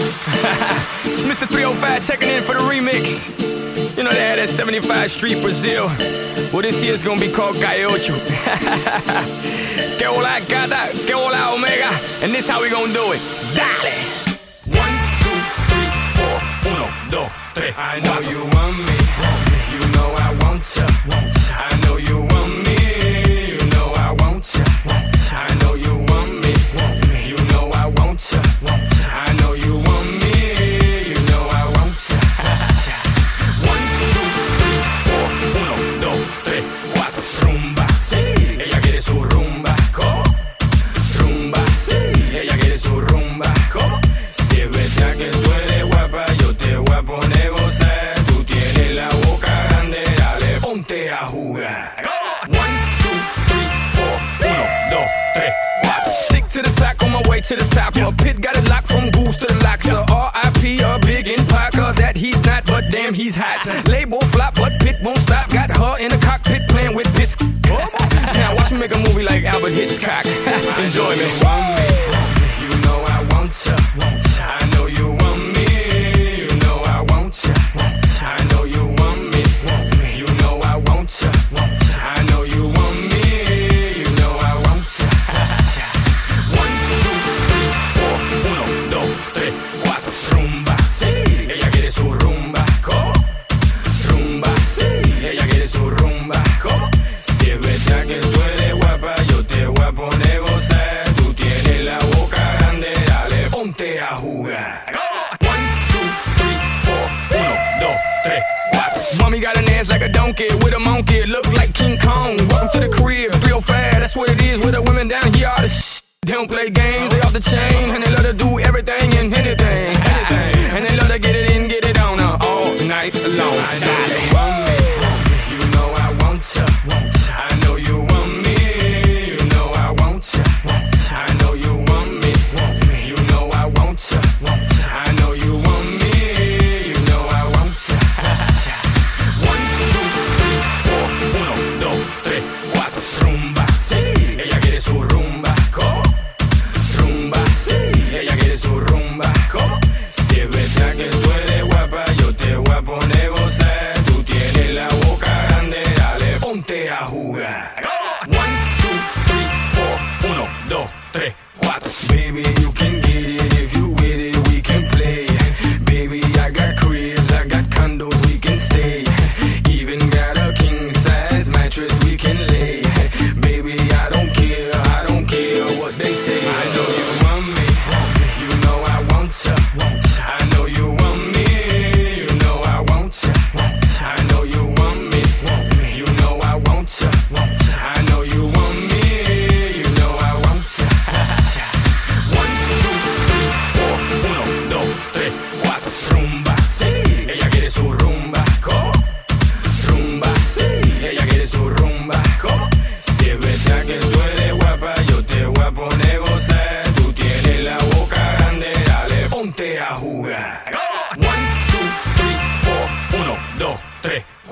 It's Mr. 305 checking in for the remix. You know they had that 75 Street Brazil. Well, this year's gonna be called Calle Ocho. Que hola gata, que hola omega. And this how we gonna do it. Dale! 1, 2, 3, 4. 1, 2, 3. I know you want me. You know I want ya. I know you want me. You know I want ya. I know you want me. You know I want ya. I know you want me. You know I want ya. 1, 2, 3, 4. 1, 2, 3, 4. Rumba, sí. Ella quiere su rumba. ¿Cómo? Rumba, sí. Ella quiere su rumba. ¿Cómo? Si es verdad que tú eres guapa, yo te voy a poner gozar. Tú tienes la boca grande, dale, ponte a jugar. 1, 2, 3, 4. 1, 2, 3, 4. Stick to the track on my way to the top. A pit got it locked from goose to the locks. R.I.P. a big in Parker that he's not, but damn he's hot. Label flop, but Pit won't stop. Got her in the cockpit playing with bits. Now watch me make a movie like Albert Hitchcock. Enjoy me. You know I want ya. I know you want me. You know I want ya. I know you want me. You know I want ya. I know you want me. You know I want ya. 1, 2, 3, 4. 1, 2, 3, 4. Rumba, sí. Ella quiere su rumba. ¿Cómo? Rumba, sí. Ella quiere su rumba. ¿Cómo? Si es verdad que tú eres guapa, yo te voy a poner gozar. Tú tienes la boca grande, dale, ponte a jugar. 1, 2, 3, 4. 1, 2, 3, 4. Mommy got an ass like a donkey with a monkey. Look like King Kong. Welcome to the crib, 305. That's what it is with the women down here. All the they don't play games, they off the chain. And they love to do everything and anything. And they love to get it in, get it on all night long. I know you want me. You know I want ya. I know you want me. You know I want ya. I know you want me. You know I want ya. I know you want me. You know I want ya. 1, 2, 3, 4. 1, 2, 3, 4. Rumba, sí. Ella quiere su rumba. ¿Cómo? Rumba, sí. Ella quiere su rumba. ¿Cómo? Si es verdad que tú eres guapa, yo te voy a poner gozar. Tú tienes la boca grande, dale, ponte a jugar. 1, 2, 3, 4. 1, 2, 3, 4. Baby, you can get it if you with it, we can play. Baby, I got cribs, I got condos, we can stay. Even got a king size mattress we can lay. Baby, I don't care what they say. I know you want me, you know I want ya. I know you want me, you know I want ya. I know you want me, you know I want ya. I know you want me, you know I want ya. 1, 2, 3, 4. 1, 2, 3, 4. Rumba, sí. Ella quiere su rumba. ¿Cómo? Rumba, sí. Ella quiere su rumba. ¿Cómo? Si es verdad que tú eres guapa, yo te voy a poner gozar. Tú tienes la boca grande, dale, ponte a jugar. 1, 2, 3, 4. 1, 2, 3,